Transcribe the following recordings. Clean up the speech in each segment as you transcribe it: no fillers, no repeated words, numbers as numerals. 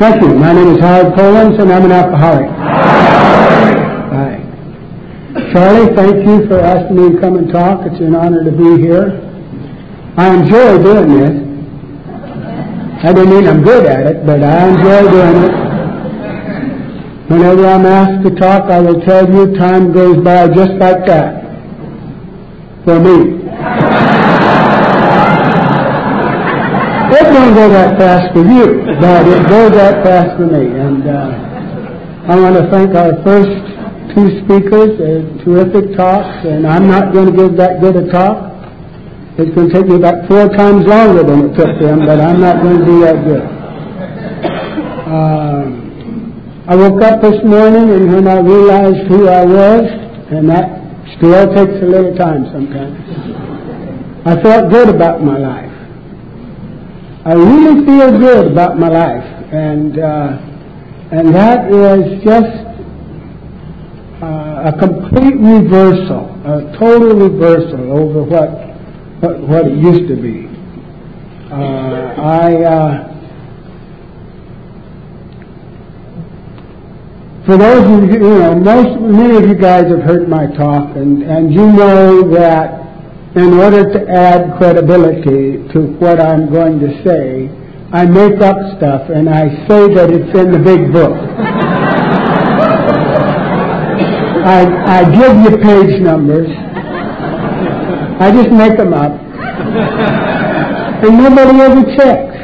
Thank you. My name is Howard Collins, and I'm an alcoholic. Hi. Charlie, thank you for asking me to come and talk. It's an honor to be here. I enjoy doing this. I don't mean I'm good at it, but I enjoy doing it. Whenever I'm asked to talk, I will tell you time goes by just like that. For me. It don't go that fast for you, but it goes that fast for me. And I want to thank our first two speakers, terrific talks, and I'm not going to give that good a talk. It's going to take me about 4 times longer than it took them, but I'm not going to do that good. I woke up this morning, and when I realized who I was, and that still takes a little time sometimes, I felt good about my life. I really feel good about my life, and that is just a complete reversal, a total reversal over what it used to be. For those of you, many of you guys have heard my talk, and you know that in order to add credibility to what I'm going to say, I make up stuff and I say that it's in the big book. I give you page numbers. I just make them up. And nobody ever checks.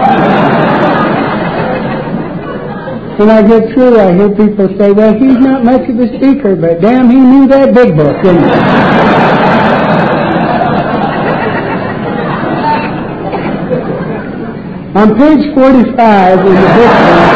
When I get through, I hear people say, well, he's not much of a speaker, but damn, he knew that big book, didn't he? On page 45 in the book,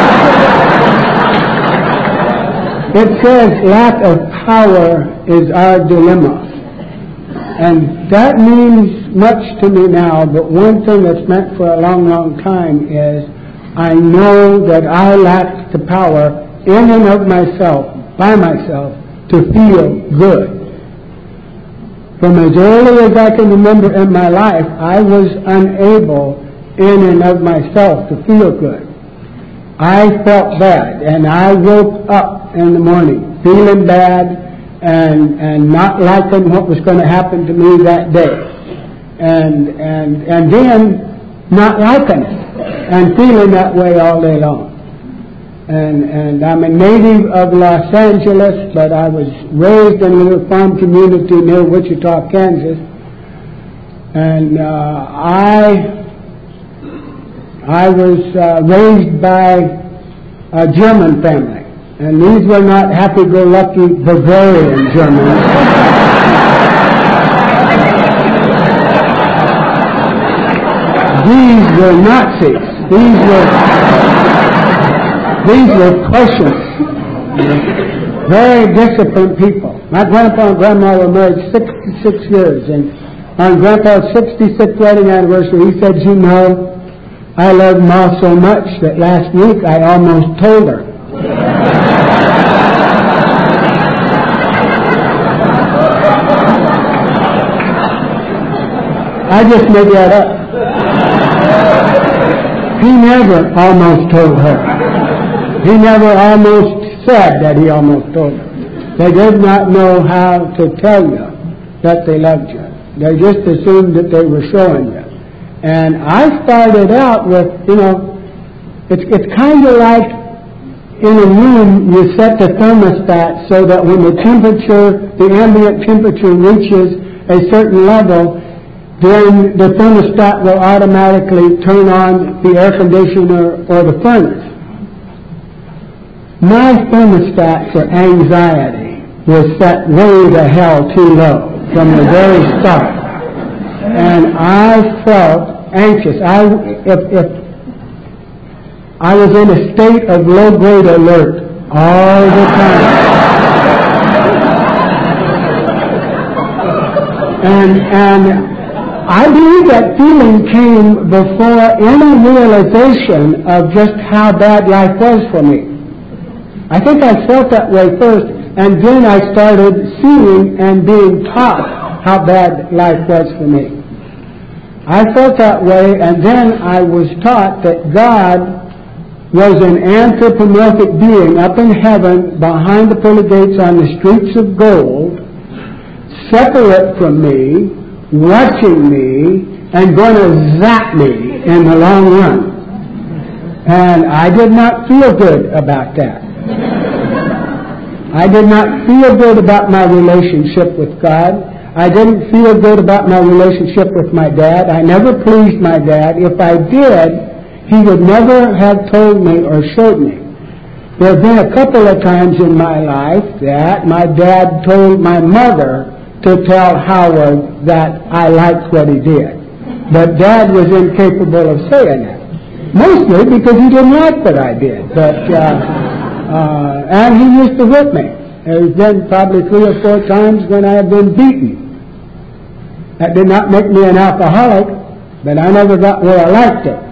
it says, lack of power is our dilemma. And that means much to me now, but one thing that's meant for a long, long time is I know that I lack the power in and of myself, by myself, to feel good. From as early as I can remember in my life, I was unable in and of myself to feel good. I felt bad, and I woke up in the morning feeling bad and not liking what was going to happen to me that day. And then not liking it and feeling that way all day long. And I'm a native of Los Angeles, but I was raised in a little farm community near Wichita, Kansas. And I was raised by a German family. And these were not happy-go-lucky Bavarian Germans. These were Nazis. These were Prussians. Very disciplined people. My grandpa and grandma were married 66 years, and on Grandpa's 66th wedding anniversary, he said, you know, I love Ma so much that last week I almost told her. I just made that up. He never almost told her. He never almost said that he almost told her. They did not know how to tell you that they loved you. They just assumed that they were showing you. And I started out with, it's kind of like in a room you set the thermostat so that when the ambient temperature reaches a certain level, then the thermostat will automatically turn on the air conditioner or the furnace. My thermostat for anxiety was set way the hell too low from the very start. And I felt anxious. If I was in a state of low-grade alert all the time. And I believe that feeling came before any realization of just how bad life was for me. I think I felt that way first, and then I started seeing and being taught how bad life was for me. I felt that way, and then I was taught that God was an anthropomorphic being up in heaven behind the pearly gates on the streets of gold, separate from me, watching me, and going to zap me in the long run. And I did not feel good about that. I did not feel good about my relationship with God. I didn't feel good about my relationship with my dad. I never pleased my dad. If I did, he would never have told me or showed me. There have been a couple of times in my life that my dad told my mother to tell Howard that I liked what he did. But Dad was incapable of saying that. Mostly because he didn't like what I did. And he used to whip me. There's been probably 3 or 4 times when I have been beaten. That did not make me an alcoholic, but I never got where I liked it.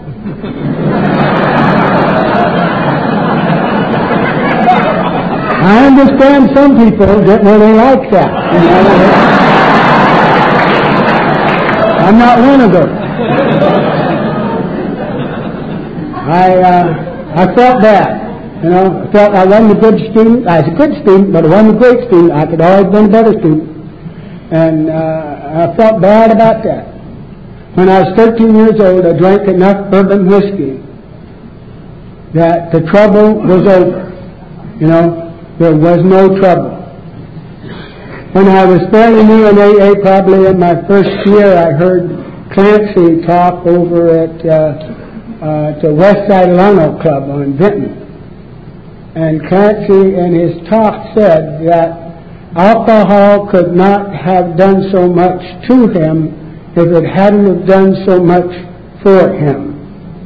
I understand some people get where they like that. You know? I'm not one of them. I felt bad. You know, I felt I wasn't a good student. I was a good student, but I wasn't a great student. I could always been a better student. And I felt bad about that. When I was 13 years old, I drank enough bourbon whiskey that the trouble was over. You know, there was no trouble. When I was fairly new in AA, probably in my first year, I heard Clancy talk over at the Westside Lano Club on Vinton. And Clancy in his talk said that alcohol could not have done so much to him if it hadn't have done so much for him.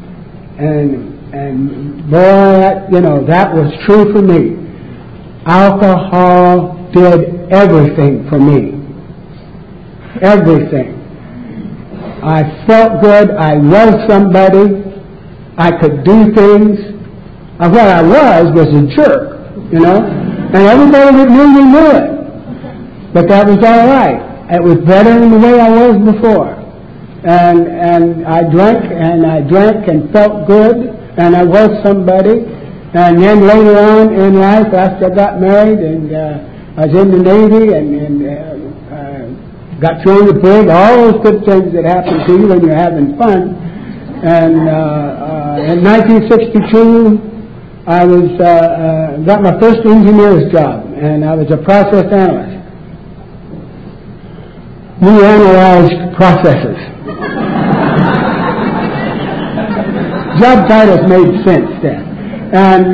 And boy, you know, that was true for me. Alcohol did everything for me. Everything. I felt good. I was somebody. I could do things. What I was a jerk, you know. And everybody that knew me knew it. But that was all right. It was better than the way I was before. And I drank and felt good, and I was somebody. And then later on in life, after I got married, and I was in the Navy, and got thrown the pig, all those good things that happen to you when you're having fun. And in 1962, I was got my first engineer's job, and I was a process analyst. We analyzed processes. Job titles made sense then. And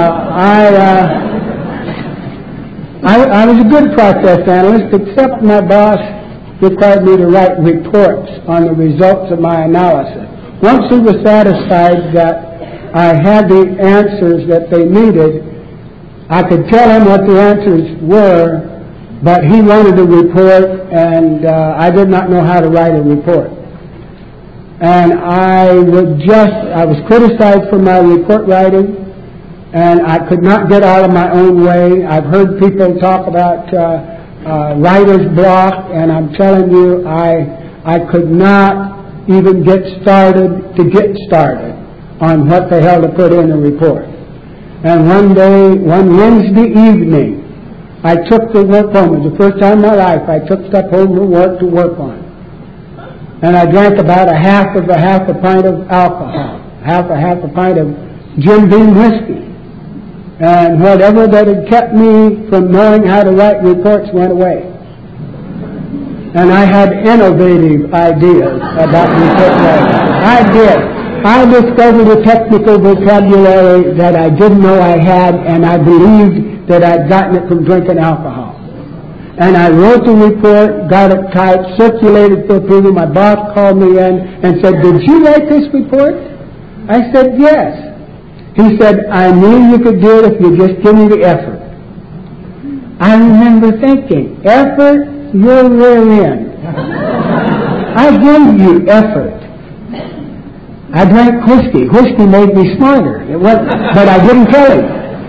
I was a good process analyst, except my boss required me to write reports on the results of my analysis. Once he was satisfied that I had the answers that they needed, I could tell him what the answers were, but he wanted a report, and I did not know how to write a report. And I was criticized for my report writing, and I could not get out of my own way. I've heard people talk about writer's block, and I'm telling you, I could not even get started on what the hell to put in a report. And one Wednesday evening, I took the work home. It was the first time in my life I took stuff home from work to work on. And I drank about a half a pint of alcohol, half a pint of Jim Beam whiskey. And whatever that had kept me from knowing how to write reports went away. And I had innovative ideas about report writing. I did. I discovered a technical vocabulary that I didn't know I had, and I believed that I'd gotten it from drinking alcohol. And I wrote the report, got it typed, circulated for approval. My boss called me in and said, "Did you write this report?" I said, "Yes." He said, "I knew you could do it if you just give me the effort." I remember thinking, effort? You're rear end. I gave you effort. I drank whiskey. Whiskey made me smarter. But I didn't tell him.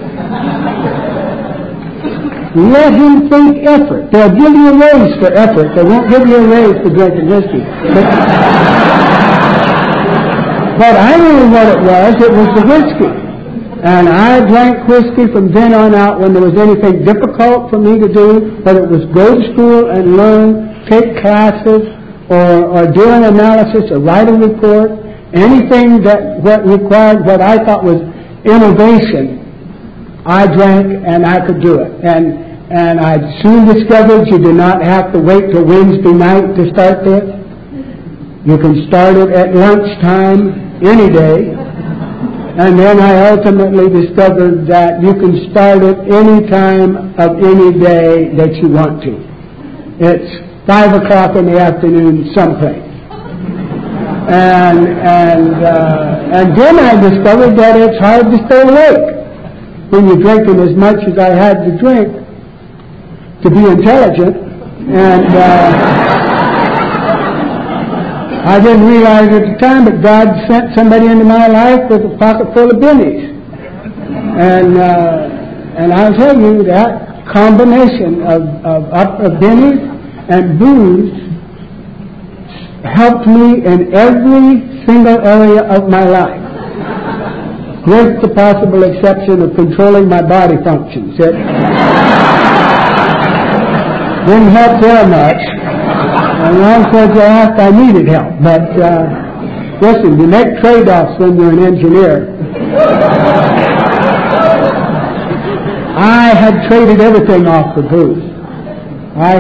Let him think effort. They'll give you a raise for effort. They won't give you a raise for drinking whiskey. But I knew what it was. It was the whiskey. And I drank whiskey from then on out when there was anything difficult for me to do, whether it was go to school and learn, take classes, or do an analysis or write a report, anything that required what I thought was innovation, I drank and I could do it. And I soon discovered you do not have to wait till Wednesday night to start this. You can start it at lunchtime any day. And then I ultimately discovered that you can start it any time of any day that you want to. It's 5 o'clock in the afternoon someplace. And then I discovered that it's hard to stay awake when you're drinking as much as I had to drink to be intelligent. And I didn't realize at the time, but God sent somebody into my life with a pocket full of bennies. And I'll tell you that combination of bennies and booze helped me in every single area of my life, with the possible exception of controlling my body functions. It didn't help there much. And long as you asked, I needed help. But listen, you make trade-offs when you're an engineer. I had traded everything off for booze. I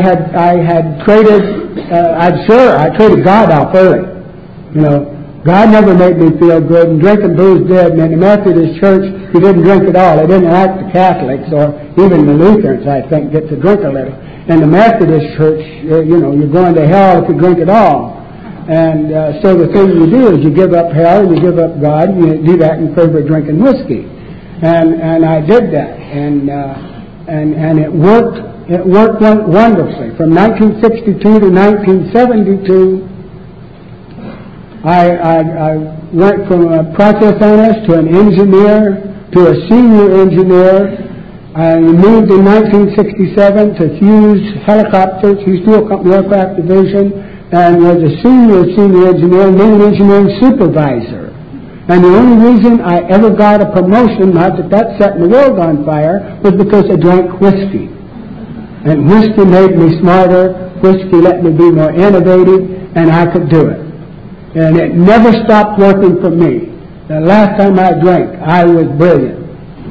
traded God off early. You know, God never made me feel good, and drinking booze did. And in the Methodist Church, you didn't drink at all. They didn't like the Catholics, or even the Lutherans, I think, get to drink a little. In the Methodist Church, you're going to hell if you drink at all. And so the thing you do is you give up hell and you give up God, and you do that in favor of drinking whiskey. And I did that, and it worked. It worked wonderfully. From 1962 to 1972, I went from a process analyst to an engineer to a senior engineer. I moved in 1967 to Hughes Helicopters, Hughes Fuel Company Aircraft Division, and was a senior engineer, and then an engineering supervisor. And the only reason I ever got a promotion, not that set the world on fire, was because I drank whiskey. And whiskey made me smarter, whiskey let me be more innovative, and I could do it. And it never stopped working for me. The last time I drank, I was brilliant.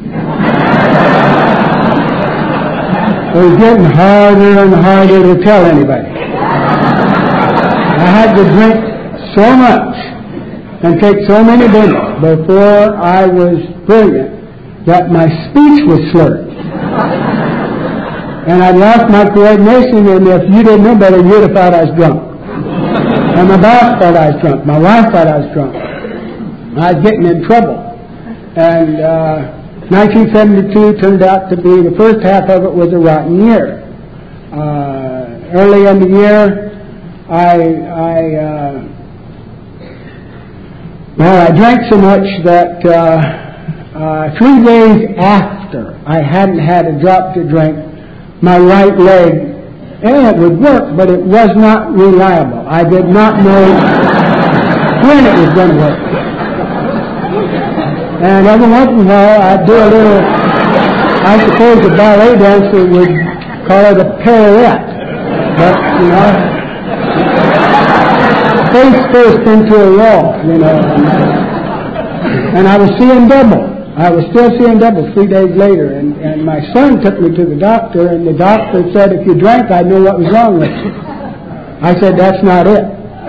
It was getting harder and harder to tell anybody. I had to drink so much and take so many dinners before I was brilliant that my speech was slurred. And I lost my coordination, and if you didn't know better, you'd have thought I was drunk. And my boss thought I was drunk. My wife thought I was drunk. I was getting in trouble. And 1972 turned out to be, the first half of it was a rotten year. Early in the year, I drank so much that 3 days after I hadn't had a drop to drink, my right leg, it would work, but it was not reliable. I did not know when it was going to work. And every once in a while, I'd do a little, I suppose a ballet dancer would call it a pirouette. But, face first into a wall, And I was seeing double. I was still seeing double 3 days later. And my son took me to the doctor, and the doctor said, if you drank, I'd know what was wrong with you. I said, that's not it.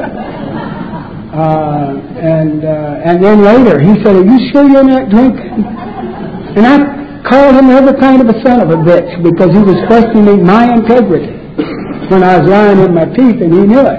And then later, he said, are you sure you're not drinking? And I called him every kind of a son of a bitch because he was questioning my integrity when I was lying in my teeth, and he knew it.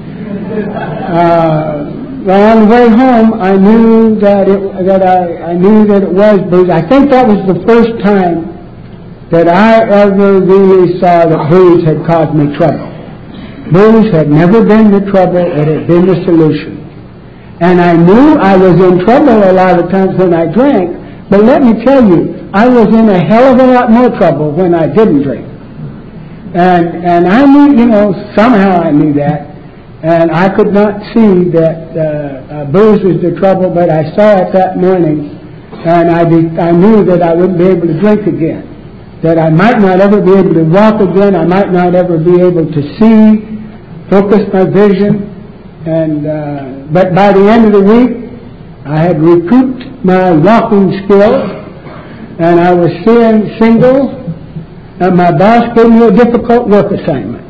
Well, on the way home, I knew that it was booze. I think that was the first time that I ever really saw that booze had caused me trouble. Booze had never been the trouble; it had been the solution. And I knew I was in trouble a lot of times when I drank, but let me tell you, I was in a hell of a lot more trouble when I didn't drink. And I knew, somehow I knew that, and I could not see that booze was the trouble, but I saw it that morning And I knew that I wouldn't be able to drink again, that I might not ever be able to walk again, I might not ever be able to see, focus my vision. And but by the end of the week, I had recouped my walking skills, and I was seeing singles, and my boss gave me a difficult work assignment.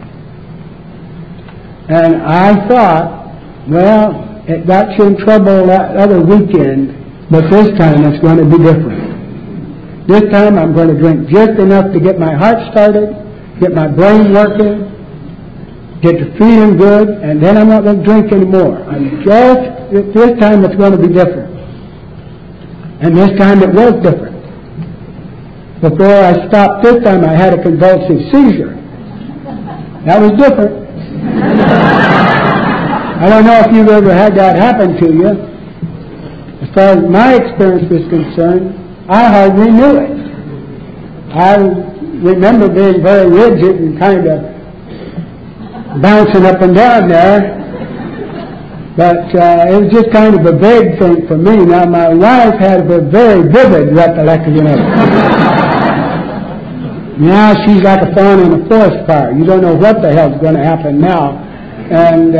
And I thought, well, it got you in trouble that other weekend, but this time it's going to be different. This time I'm going to drink just enough to get my heart started, get my brain working, get to feeling good, and then I'm not going to drink anymore. This time it's going to be different. And this time it was different. Before I stopped this time, I had a convulsive seizure. That was different. I don't know if you've ever had that happen to you. As far as my experience was concerned, I hardly knew it. I remember being very rigid and kind of bouncing up and down there, but it was just kind of a vague thing for me. Now, my wife had a very vivid recollection of it. Now she's like a thorn in a forest fire. You don't know what the hell's going to happen now. And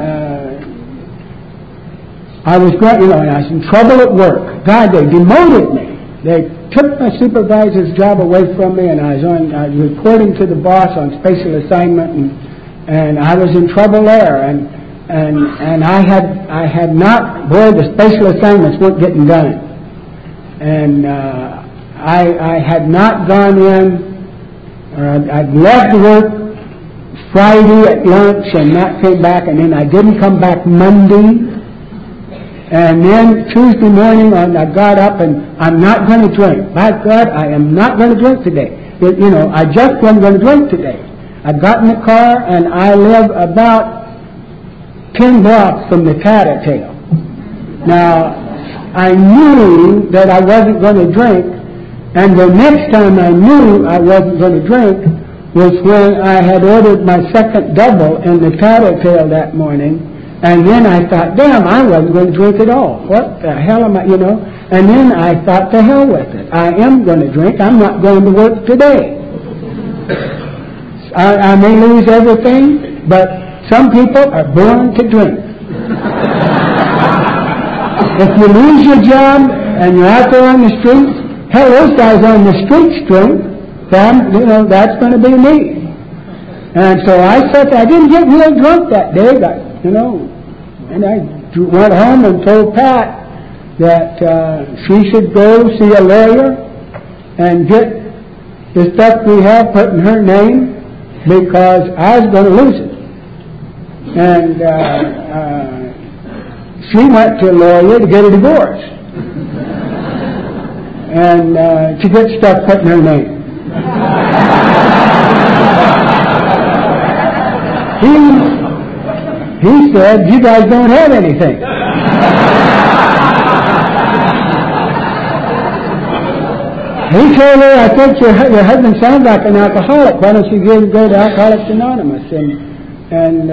I was in trouble at work. God, they demoted me. They took my supervisor's job away from me, and I was reporting to the boss on special assignment, and I was in trouble there. And I had not, the special assignments weren't getting done. And I had not gone in. I'd left work Friday at lunch and not came back, and then I didn't come back Monday. And then Tuesday morning I got up and I'm not going to drink. By God, I am not going to drink today. I just wasn't going to drink today. I got in the car and I live about 10 blocks from the Tattletale. Now, I knew that I wasn't going to drink, and the next time I knew I wasn't going to drink was when I had ordered my second double in the Tattletale that morning, and then I thought, damn, I wasn't going to drink at all. What the hell am I, And then I thought, to hell with it. I am going to drink. I'm not going to work today. I may lose everything, but some people are born to drink. If you lose your job and you're out there on the streets, hell, those guys on the streets drink. That's going to be me. And so I didn't get real drunk that day, but, and I went home and told Pat that she should go see a lawyer and get the stuff we have put in her name, because I was going to lose it. And she went to a lawyer to get a divorce. And to get stuff put in her name. He said, you guys don't have anything. He told her, I think your husband sounds like an alcoholic. Why don't you go to Alcoholics Anonymous? And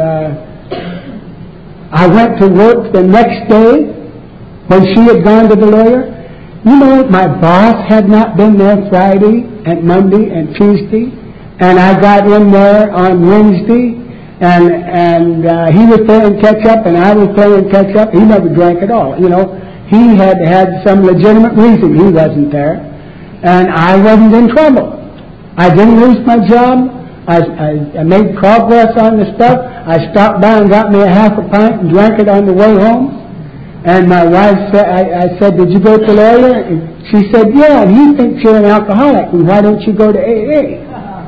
I went to work the next day when she had gone to the lawyer. My boss had not been there Friday and Monday and Tuesday, and I got in there on Wednesday, and he was playing catch-up, and I was playing catch-up. He never drank at all. He had some legitimate reason he wasn't there, and I wasn't in trouble. I didn't lose my job. I made progress on the stuff. I stopped by and got me a half a pint and drank it on the way home. And my wife said, I said, did you go to the lawyer? And she said, yeah, and he thinks you're an alcoholic, and why don't you go to AA?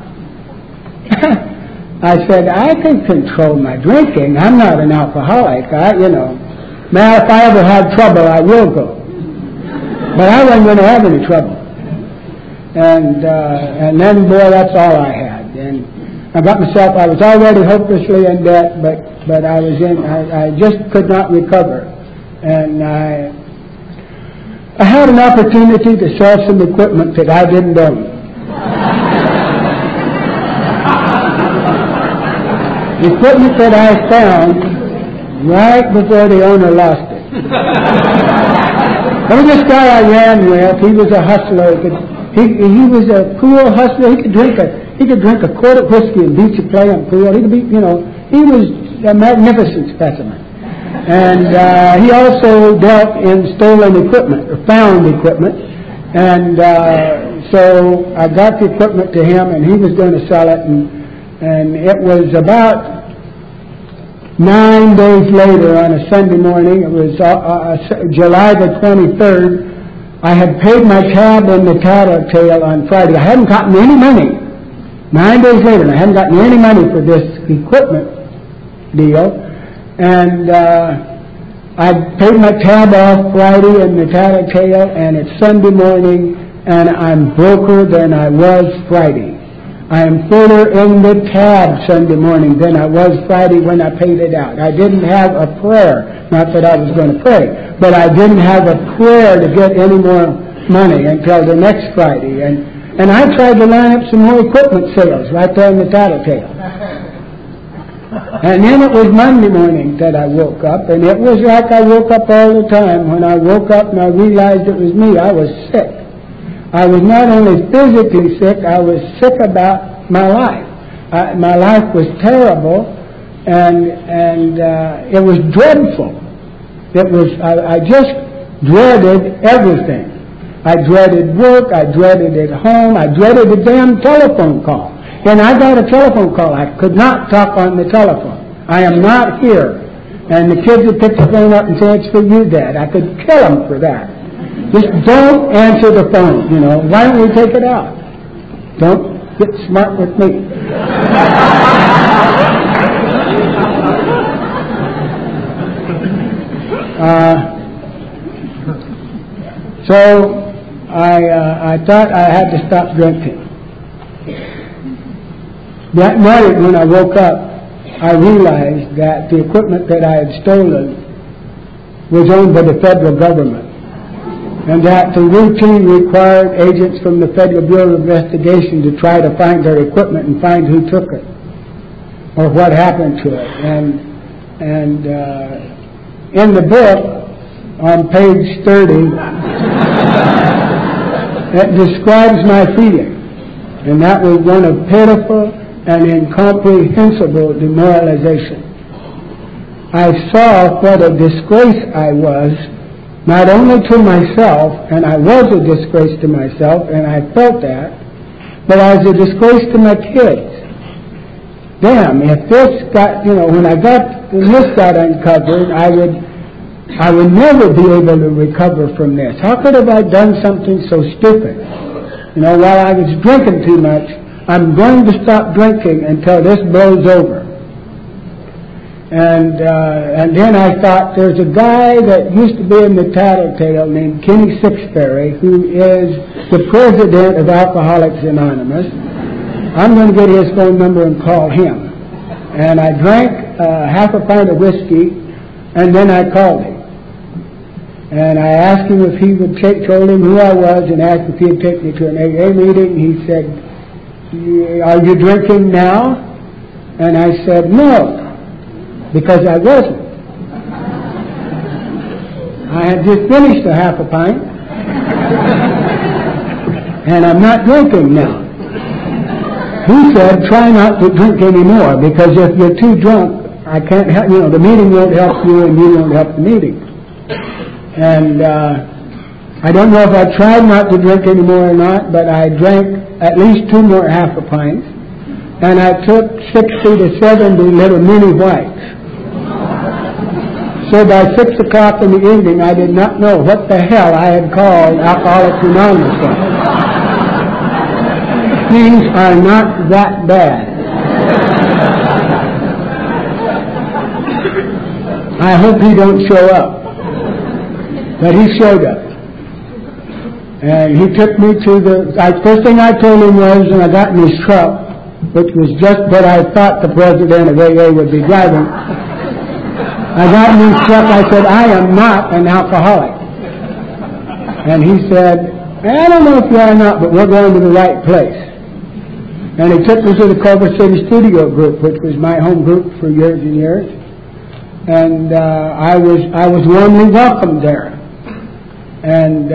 I said, I can control my drinking. I'm not an alcoholic. Now, if I ever have trouble, I will go. But I wasn't going to have any trouble. And then, boy, that's all I had. And I got myself, I was already hopelessly in debt, but I just could not recover. And I had an opportunity to sell some equipment that I didn't own. Equipment that I found right before the owner lost it. There was this guy I ran with. He was a hustler. He was a pool hustler. He could drink a quart of whiskey and beat you playing pool. He could be, he was a magnificent specimen. And he also dealt in stolen equipment, or found equipment. And so I got the equipment to him, and he was going to sell it. And it was about 9 days later, on a Sunday morning, it was July the 23rd, I had paid my tab in the Tattletale on Friday. I hadn't gotten any money. 9 days later, and I hadn't gotten any money for this equipment deal. And I paid my tab off Friday in the Tattletale, and it's Sunday morning, and I'm broker than I was Friday. I am further in the tab Sunday morning than I was Friday when I paid it out. I didn't have a prayer, not that I was going to pray, but I didn't have a prayer to get any more money until the next Friday. And I tried to line up some more equipment sales right there in the Tattletale. And then it was Monday morning that I woke up, and it was like I woke up all the time. When I woke up and I realized it was me, I was sick. I was not only physically sick, I was sick about my life. My life was terrible, and it was dreadful. I just dreaded everything. I dreaded work, I dreaded at home, I dreaded the damn telephone call. And I got a telephone call. I could not talk on the telephone. I am not here. And the kids would pick the phone up and say, it's for you, Dad. I could kill them for that. Just don't answer the phone, Why don't we take it out? Don't get smart with me. So I thought I had to stop drinking. That night when I woke up, I realized that the equipment that I had stolen was owned by the federal government, and that the routine required agents from the Federal Bureau of Investigation to try to find their equipment and find who took it or what happened to it. And in the book, on page 30, it describes my feeling, and that was one of pitiful and incomprehensible demoralization. I saw what a disgrace I was, not only to myself, and I was a disgrace to myself, and I felt that, but I was a disgrace to my kids. Damn, if this got, when this got uncovered, I would never be able to recover from this. How could have I done something so stupid? While I was drinking too much, I'm going to stop drinking until this blows over. And then I thought, there's a guy that used to be in the Tattletale named Kenny Sixberry, who is the president of Alcoholics Anonymous. I'm going to get his phone number and call him. And I drank half a pint of whiskey, and then I called him. And I asked him if he would told him who I was, and asked if he'd take me to an AA meeting. He said, are you drinking now? And I said, no, because I wasn't. I had just finished a half a pint, and I'm not drinking now. He said, try not to drink anymore, because if you're too drunk, I can't help, the meeting won't help you, and you won't help the meeting. And I don't know if I tried not to drink anymore or not, but I drank at least 2 more half a pints, and I took 60 to 70 little mini whites. So by 6 o'clock in the evening, I did not know what the hell I had called Alcoholics Anonymous. Things are not that bad. I hope he don't show up. But he showed up. And he took me to first thing I told him was, and I got in his truck, which was just what I thought the president of AA would be driving. I got in his truck, I said, I am not an alcoholic. And he said, I don't know if you are or not, but we're going to the right place. And he took me to the Culver City Studio Group, which was my home group for years and years. And I was warmly welcomed there. And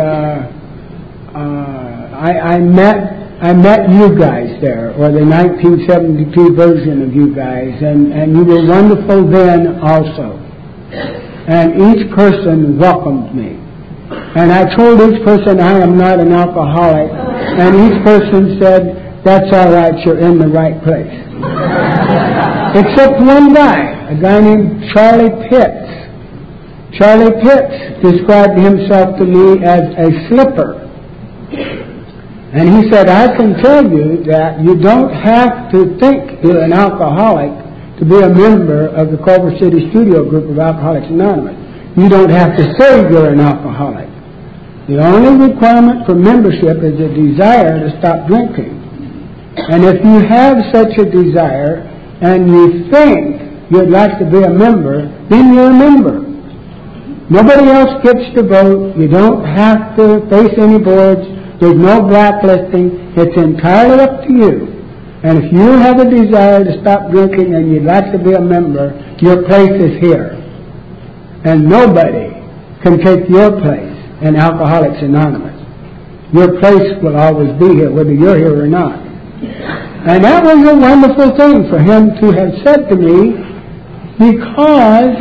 I met you guys there, or the 1972 version of you guys, and you were wonderful then also. And each person welcomed me. And I told each person I am not an alcoholic, and each person said, that's all right, you're in the right place. Except one guy, a guy named Charlie Pitts. Charlie Pitts described himself to me as a slipper. And he said, I can tell you that you don't have to think you're an alcoholic to be a member of the Culver City Studio Group of Alcoholics Anonymous. You don't have to say you're an alcoholic. The only requirement for membership is a desire to stop drinking. And if you have such a desire and you think you'd like to be a member, then you're a member. Nobody else gets to vote. You don't have to face any boards. There's no blacklisting. It's entirely up to you. And if you have a desire to stop drinking and you'd like to be a member, your place is here. And nobody can take your place in Alcoholics Anonymous. Your place will always be here, whether you're here or not. And that was a wonderful thing for him to have said to me, because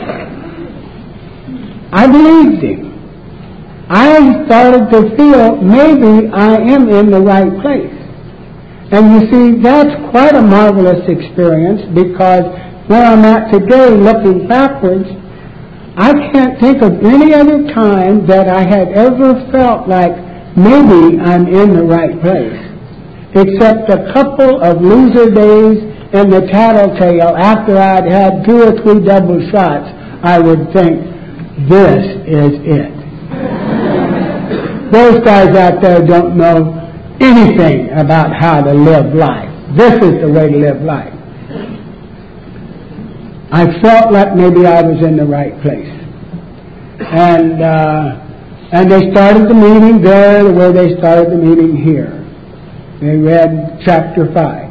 I believed him. I started to feel maybe I am in the right place. And you see, that's quite a marvelous experience, because where I'm at today, looking backwards, I can't think of any other time that I had ever felt like maybe I'm in the right place, except a couple of loser days in the Tattletale after I'd had 2 or 3 double shots. I would think, this is it. Those guys out there don't know anything about how to live life. This is the way to live life. I felt like maybe I was in the right place. And they started the meeting there the way they started the meeting here. They read chapter 5.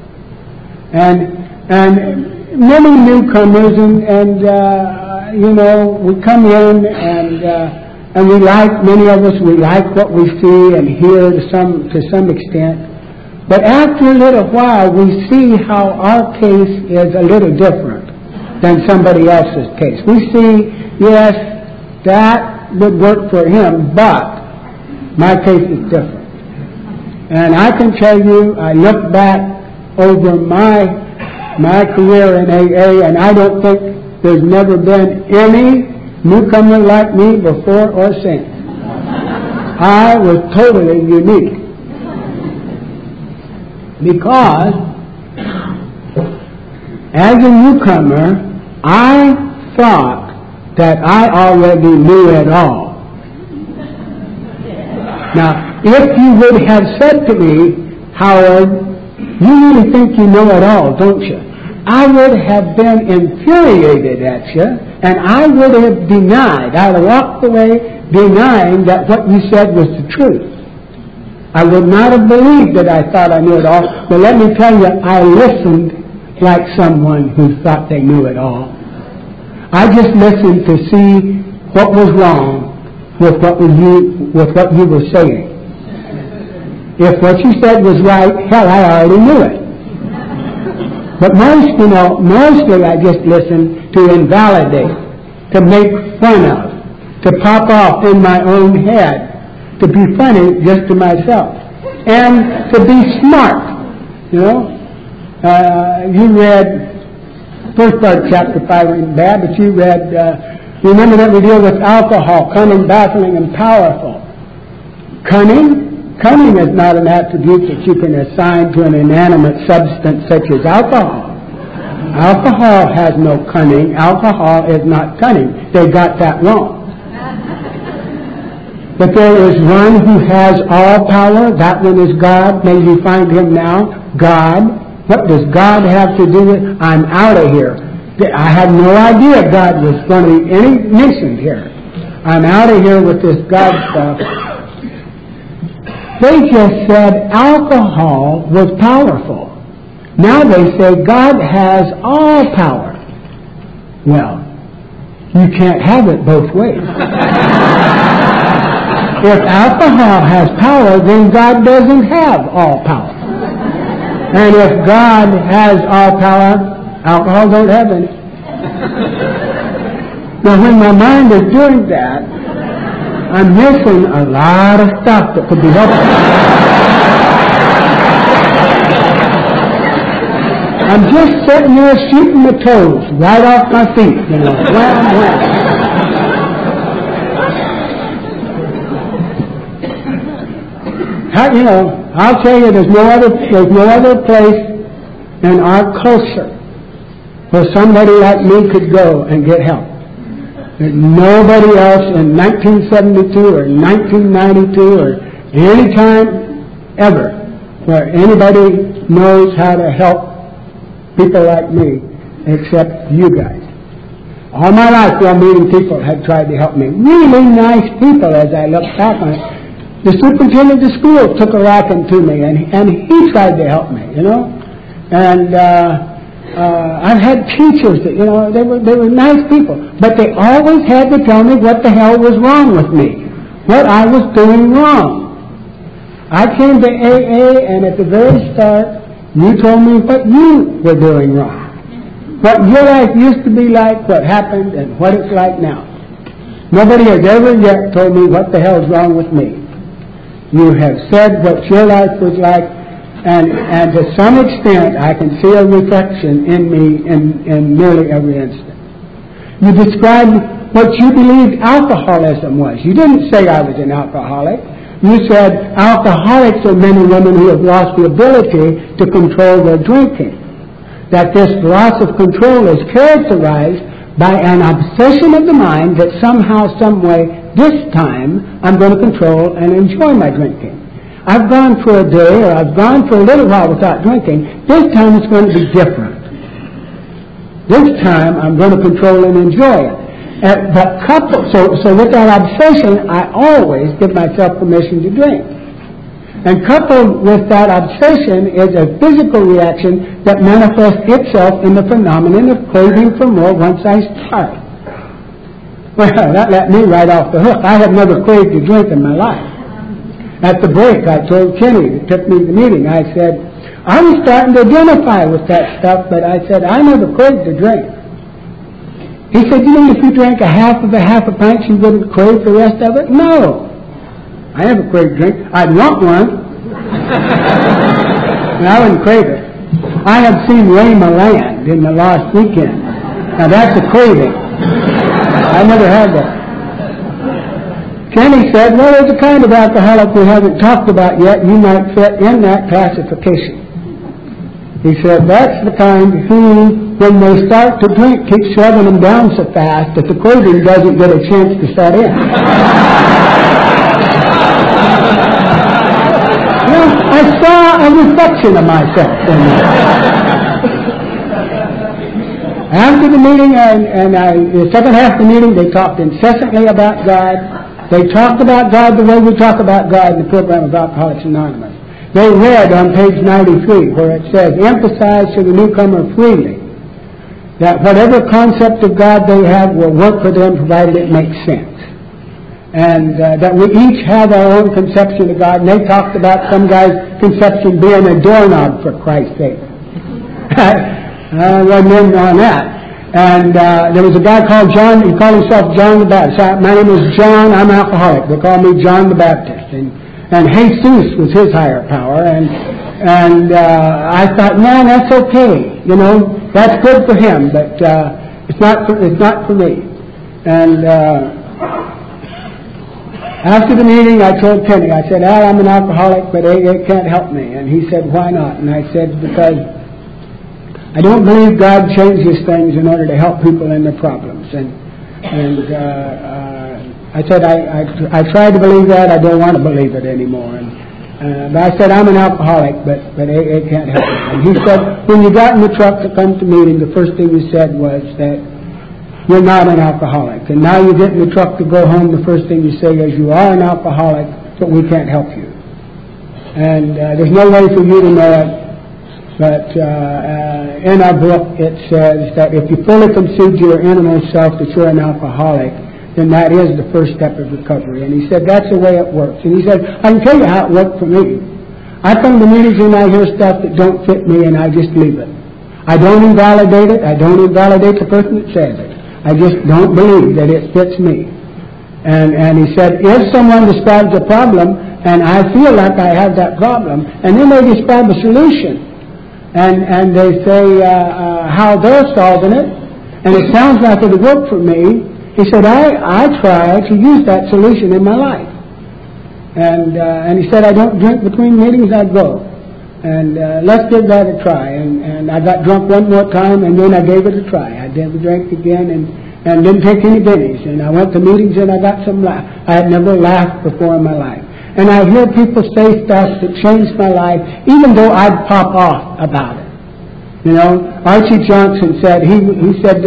And many newcomers, and we come in and we like, many of us, we like what we see and hear to some extent. But after a little while, we see how our case is a little different than somebody else's case. We see, yes, that would work for him, but my case is different. And I can tell you, I look back over my career in AA, and I don't think there's never been any newcomer like me before or since. I was totally unique. Because as a newcomer, I thought that I already knew it all. Now, if you would have said to me, Howard, you really think you know it all, don't you? I would have been infuriated at you, and I would have denied. I would have walked away denying that what you said was the truth. I would not have believed that I thought I knew it all, but let me tell you, I listened like someone who thought they knew it all. I just listened to see what was wrong with what you were saying. If what you said was right, hell, I already knew it. But mostly I just listened to invalidate, to make fun of, to pop off in my own head, to be funny just to myself, and to be smart. You read first part of chapter 5 ain't bad, but you read, remember that we deal with alcohol, cunning, baffling, and powerful. Cunning is not an attribute that you can assign to an inanimate substance such as alcohol. Alcohol has no cunning. Alcohol is not cunning. They got that wrong. But there is one who has all power. That one is God. May you find him now. God. What does God have to do with? I'm out of here. I had no idea God was going to be mentioned here. I'm out of here with this God stuff. They just said alcohol was powerful. Now they say God has all power. Well, you can't have it both ways. If alcohol has power, then God doesn't have all power. And if God has all power, alcohol don't have any. Now, when my mind is doing that, I'm missing a lot of stuff that could be helpful. I'm just sitting there shooting my toes right off my feet, you know. Wham, wham. You know, I'll tell you, there's no other place in our culture where somebody like me could go and get help. There's nobody else in 1972 or 1992 or any time ever where anybody knows how to help people like me except you guys. All my life, while meeting people have tried to help me. Really nice people as I look back on it. The superintendent of the school took a liking to me, and he tried to help me, you know. And I've had teachers that, you know, they were nice people, but they always had to tell me what the hell was wrong with me, what I was doing wrong. I came to AA, and at the very start, you told me what you were doing wrong, what your life used to be like, what happened, and what it's like now. Nobody has ever yet told me what the hell is wrong with me. You have said what your life was like, and to some extent I can see a reflection in me in nearly every instant. You described what you believed alcoholism was. You didn't say I was an alcoholic. You said alcoholics are men and women who have lost the ability to control their drinking. That this loss of control is characterized by an obsession of the mind that somehow, some way, this time, I'm going to control and enjoy my drinking. I've gone for a day, or I've gone for a little while without drinking. This time it's going to be different. This time I'm going to control and enjoy it. So with that obsession, I always give myself permission to drink. And coupled with that obsession is a physical reaction that manifests itself in the phenomenon of craving for more once I start. Well, that let me right off the hook. I have never craved to drink in my life. At the break, I told Kenny, who took me to the meeting, I said, I was starting to identify with that stuff, but I said, I never craved to drink. He said, you mean if you drank a half a pint, you wouldn't crave the rest of it? No. I never craved drink. I'd want one. And I wouldn't crave it. I have seen Ray Milland in the last weekend. Now that's a craving. I never had that. Kenny said, well, there's a kind of alcoholic we haven't talked about yet. You might fit in that classification. He said, that's the kind who, when they start to drink, keep shoving them down so fast that the craving doesn't get a chance to set in. Well, I saw a reflection of myself in that. After the meeting, the second half of the meeting, they talked incessantly about God. They talked about God the way we talk about God in the program of Alcoholics Anonymous. They read on page 93 where it says, emphasize to the newcomer freely that whatever concept of God they have will work for them provided it makes sense. And that we each have our own conception of God. And they talked about some guy's conception being a doorknob, for Christ's sake. I wasn't in on that. And there was a guy called John. He called himself John the Baptist. My name is John. I'm alcoholic. They call me John the Baptist. And Jesus was his higher power. And I thought, man, that's okay. You know, that's good for him, but it's not for me. And after the meeting, I told Kenny, I said, Al, I'm an alcoholic, but AA can't help me. And he said, why not? And I said, because I don't believe God changes things in order to help people in their problems. And I said, I tried to believe that. I don't want to believe it anymore. But I said, I'm an alcoholic, but AA can't help me. And he said, when you got in the truck to come to meeting, the first thing you said was that you're not an alcoholic. And now you get in the truck to go home, the first thing you say is, you are an alcoholic, but we can't help you. And there's no way for you to know it. But in our book, it says that if you fully concede to your innermost self that you're an alcoholic, then that is the first step of recovery. And he said, that's the way it works. And he said, I can tell you how it worked for me. I come to meetings and I hear stuff that don't fit me, and I just leave it. I don't invalidate it. I don't invalidate the person that says it. I just don't believe that it fits me. And he said, if someone describes a problem, and I feel like I have that problem, and then they describe a solution, and they say how they're solving it, and it sounds like it would work for me, he said, I try to use that solution in my life. And he said, I don't drink between meetings, I go. And let's give that a try. And I got drunk one more time, and then I gave it a try. I did the drink again, and didn't take any bennies. And I went to meetings, and I got some laugh. I had never laughed before in my life. And I hear people say stuff that changed my life, even though I'd pop off about it. You know, Archie Johnson said, he said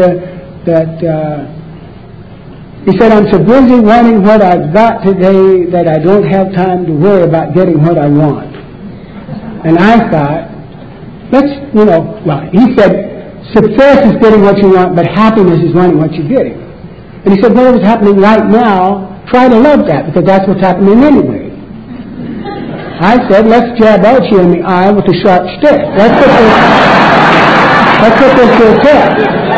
I'm so busy wanting what I've got today that I don't have time to worry about getting what I want. And I thought, he said, success is getting what you want, but happiness is wanting what you're getting. And he said, whatever's happening right now, try to love that, because that's what's happening anyway. I said, let's jab Archie in the eye with a sharp stick. Let's put this to a test.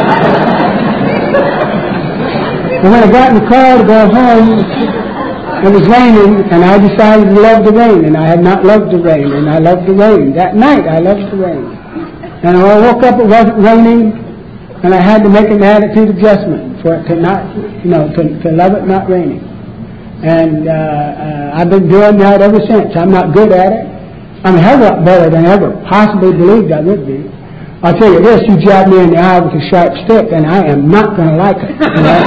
And when I got in the car to go home, it was raining, and I decided to love the rain, and I had not loved the rain, and I loved the rain. That night, I loved the rain. And when I woke up, it wasn't raining, and I had to make an attitude adjustment for it to not, to love it not raining. And I've been doing that ever since. I'm not good at it. I'm a hell of a lot better than I ever possibly believed I would be. I'll tell you this, you jab me in the eye with a sharp stick, and I am not going to like it.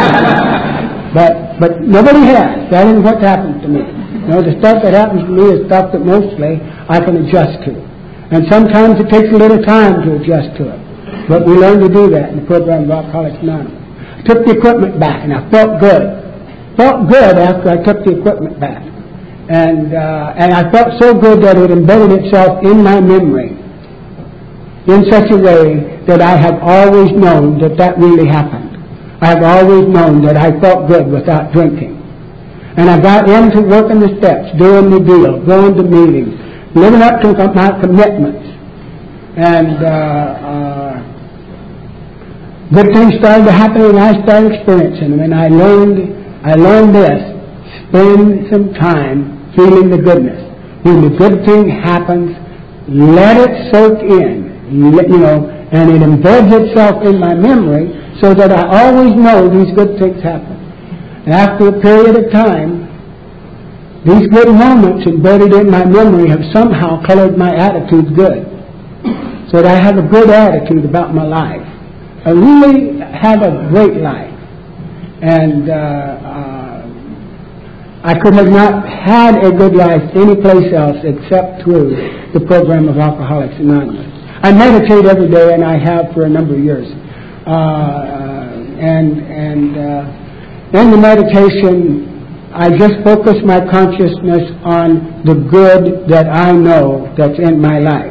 But nobody has. That isn't what happens to me. The stuff that happens to me is stuff that mostly I can adjust to. And sometimes it takes a little time to adjust to it. But we learn to do that in the program of Alcoholics Anonymous. I took the equipment back, and I felt good. Felt good after I took the equipment back. And I felt so good that it embedded itself in my memory in such a way that I have always known that really happened. I have always known that I felt good without drinking. And I got into working the steps, doing the deal, going to meetings, living up to my commitments. And good things started to happen, and I started experiencing them. And I learned this: spend some time feeling the goodness. When the good thing happens, let it soak in. And it embeds itself in my memory so that I always know these good things happen. And after a period of time, these good moments embedded in my memory have somehow colored my attitude good. So that I have a good attitude about my life. I really have a great life. And I could have not had a good life anyplace else except through the program of Alcoholics Anonymous. I meditate every day, and I have for a number of years. In the meditation, I just focus my consciousness on the good that I know that's in my life.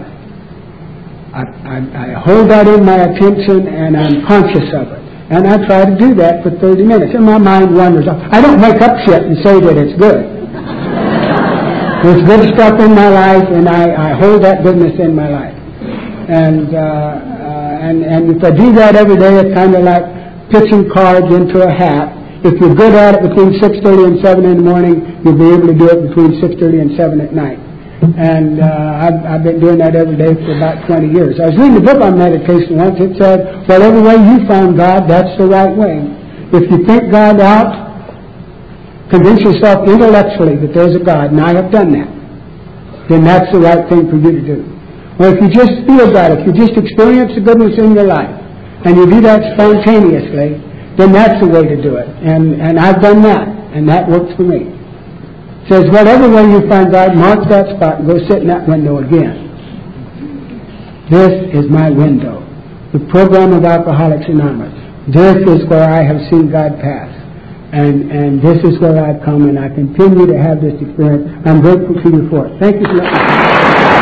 I hold that in my attention, and I'm conscious of it. And I try to do that for 30 minutes, and my mind wanders off. I don't make up shit and say that it's good. There's good stuff in my life, and I hold that goodness in my life. And if I do that every day, it's kind of like pitching cards into a hat. If you're good at it between 6:30 and 7 in the morning, you'll be able to do it between 6:30 and 7 at night. And I've been doing that every day for about 20 years. I was reading a book on meditation once. It said, whatever way you found God, that's the right way. If you think God out, convince yourself intellectually that there's a God, and I have done that, then that's the right thing for you to do. Or if you just feel God, if you just experience the goodness in your life, and you do that spontaneously, then that's the way to do it. And I've done that, and that works for me. It says, whatever way you find God, mark that spot and go sit in that window again. This is my window. The program of Alcoholics Anonymous. This is where I have seen God pass. And this is where I've come, and I continue to have this experience. I'm grateful to you for it. Thank you for listening.